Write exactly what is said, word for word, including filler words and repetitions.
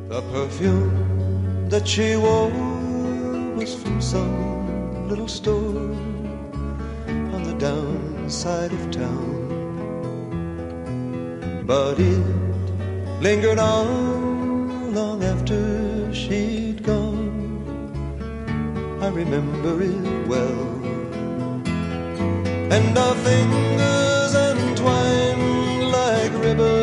The perfume that she wore was from some little store on the downside of town, but it lingered on long after she'd gone. I remember it well, and our fingers entwined like ribbons